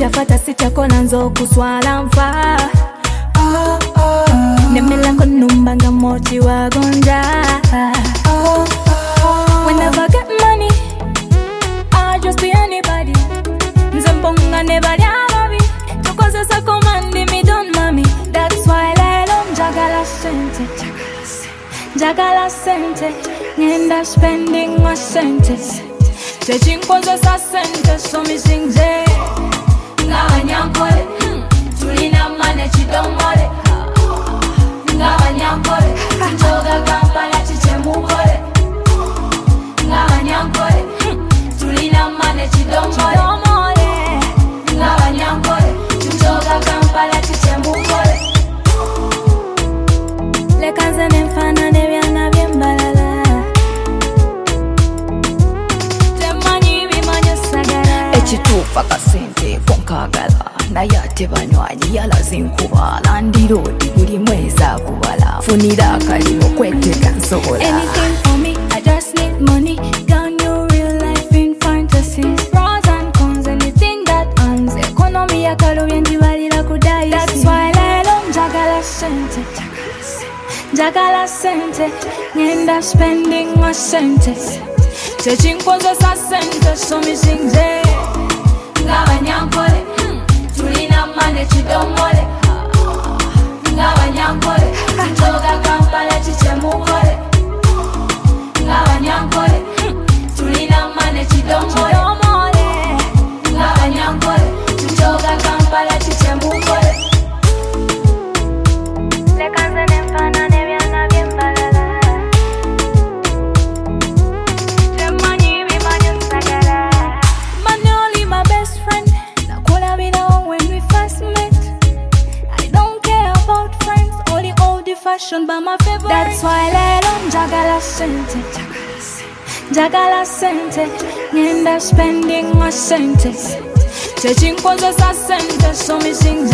Sichafata sichakona nzo kuswala mfa Nemela konumbanga mochi wagonja Whenever I get money I'll just be anybody Nzambonga nebali amabi Chokoze sa komandi mi don mami That's why lelo njagala sente Njagala sente Ngenda spending my sente Chechinkoze sa sente So mi singze Nga nyankole Tulina mane chidomole Nga nyankole Njoga kampala chichemukole Nga nyankole Tulina mane chidomole Nga nyankole Njoga kampala chichemukole Lekanze nemfana nebyana byembalala Temanyi bimanyo sagala Ekituufu akasente konkagala naye ate banywanyi yalaze nkubala ndiroodi buli mwezi akubala funira akalimo kwetega nsobola Anything for me, I just need money Down your real life in fantasies Pros and cons, anything that earns Economy ya kalubye njibalira kudaisi That's why lelo njagala sente Njagala sente Ngenda spending my sente Chechinkoze sa sente So mi singze Nga banyankole Tulina mane chidomole Nga banyankole Njoga kampala chichemukole Nga banyankole Tulina mane chidomole Nga banyankole Njoga kampala chichemukole Lekanze nemfana nebyana byembalala Temanyi bimanyo sagala Money only my best friend Nakola binawo when we first met I don't care about friends Only old fashion by my favorite That's why lelo njagala sente Njagala sente Ngenda spending my sente Chechinkoze sa sente So mi singze